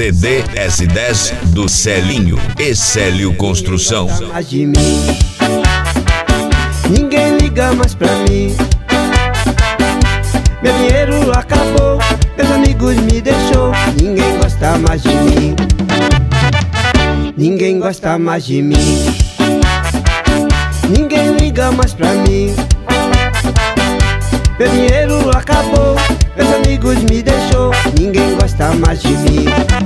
CD S10 do Celinho e Célio Construção. Mais de mim, ninguém liga mais pra mim. Meu dinheiro acabou, meus amigos me deixou. Ninguém gosta mais de mim, ninguém gosta mais de mim. Ninguém liga mais pra mim. Meu dinheiro acabou, meus amigos me deixou. Ninguém gosta mais de mim.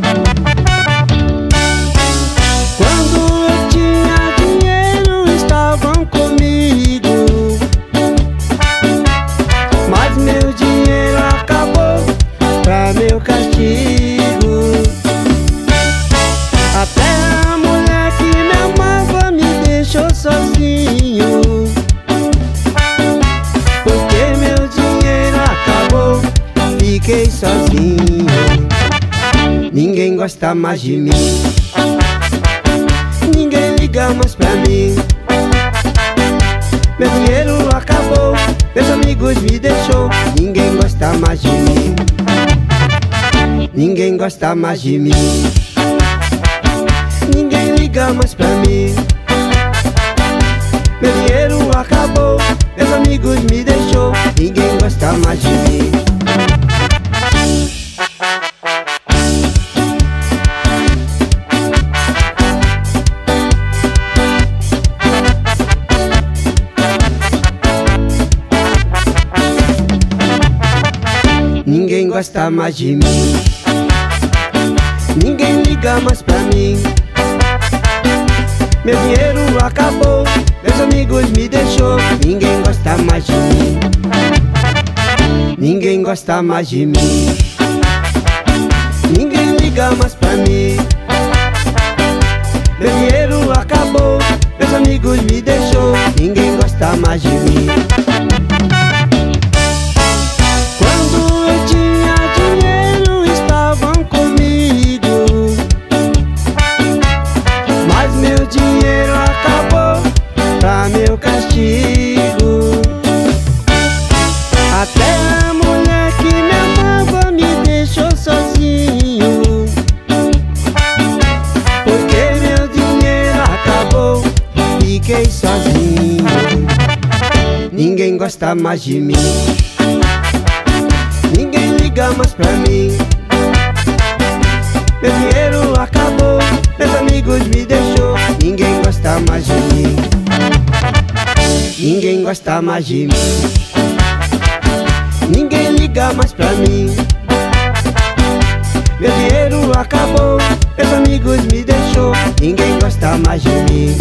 Quando eu tinha dinheiro estavam comigo, mas meu dinheiro acabou pra meu castigo. Até a mulher que me amava me deixou sozinho, porque meu dinheiro acabou, fiquei sozinho. Ninguém gosta mais de mim, ninguém liga mais pra mim. Meu dinheiro acabou, meus amigos me deixou. Ninguém gosta mais de mim, ninguém gosta mais de mim. Ninguém liga mais pra mim. Meu dinheiro acabou, meus amigos me deixou. Ninguém gosta mais de mim. Ninguém gosta mais de mim, ninguém liga mais pra mim. Meu dinheiro acabou, meus amigos me deixou. Ninguém gosta mais de mim, ninguém gosta mais de mim. Ninguém liga mais pra mim. Meu dinheiro acabou, meus amigos me deixou. Ninguém gosta mais de mim. Meu castigo, até a mulher que me amava me deixou sozinho, porque meu dinheiro acabou, fiquei sozinho. Ninguém gosta mais de mim, ninguém liga mais pra mim. Meu dinheiro acabou, meus amigos me deixou. Ninguém gosta mais de mim, ninguém gosta mais de mim. Ninguém liga mais pra mim. Meu dinheiro acabou, meus amigos me deixou. Ninguém gosta mais de mim.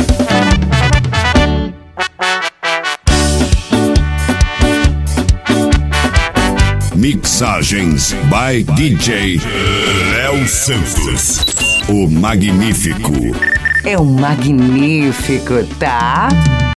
Mixagens by DJ Léo Santos, o Magnífico. É um magnífico, tá?